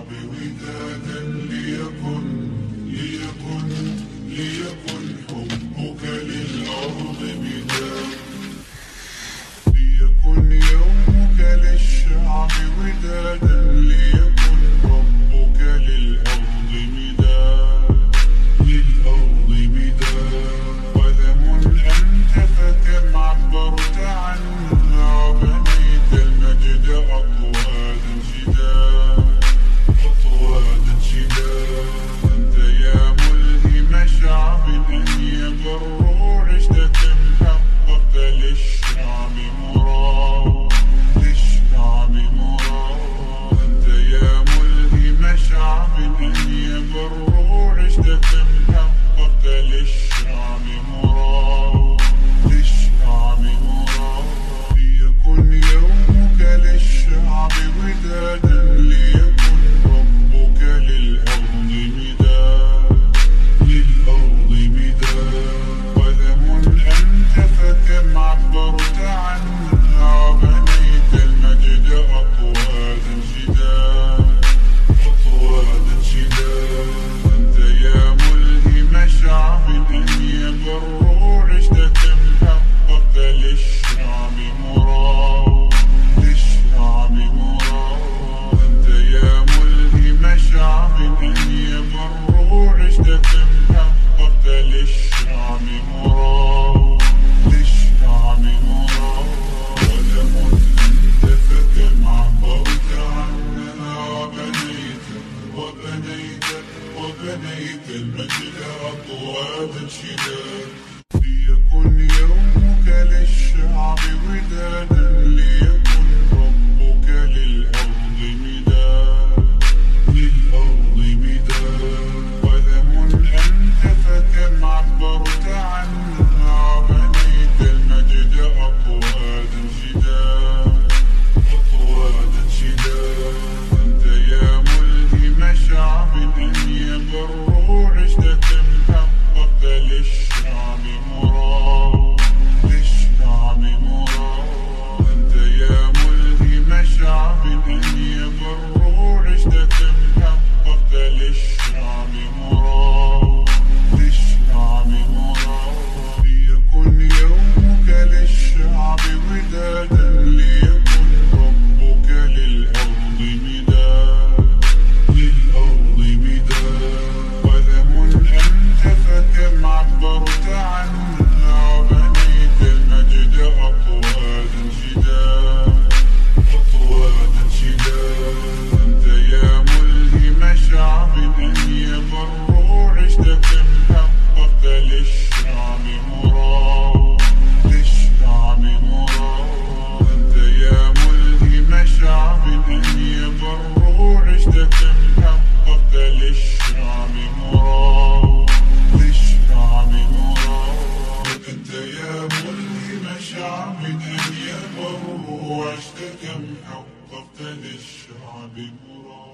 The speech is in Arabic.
للشعب ودادا ليكن حبك للأرض مداد. ليكن يومك للشعب ودادا ليكن ربك للأرض مداد. قدم أنت فكم عبرت عنها بنيت المجد أطوادا شداد. أنت يا ملهم شعب أن يبروا عشت كم حققت للشعب مراد. أنت يا ملهم شعب أن يبروا عشت كم حققت للشعب مراد. ليكن يومك للشعب ودادا ليكن ربك للأرض مداد. قدم أنت فكم عبرت عنها بنيت المجد أطوادا شداد. أنت يا ملهم شعب أن يبروا عشت كم حققت للشعب مراد. أنت يا ملهم شعب أن يبروا عشت كم حققت للشعب مراد. قدم أنت فكم عبرت عنها وبنيت المجد أطوادا شداد. ليكن يومك للشعب ودادا ليكن ربك للأرض مداد. قدم أنت فكم عبرت عنها بنيت المجد أطوادا شداد. أنت يا ملهم شعب أن يبروا عشت كم حققت للشعب مراد. أنت يا ملهم شعب أن يبروا عشت كم حققت للشعب مراد. ليكن يومك للشعب ودادا ليكن ربك للأرض مداد. قدم أنت فكم عبرت عنها بنيت المجد أطوادا شداد. أنت يا ملهم شعب أن يبروا عشت كم حققت للشعب مراد. أنت يا ملهم شعب أن يبروا عشت كم حققت للشعب مراد. أنت يا ملهم شعب أن يبروا عشت كم حققت للشعب مراد.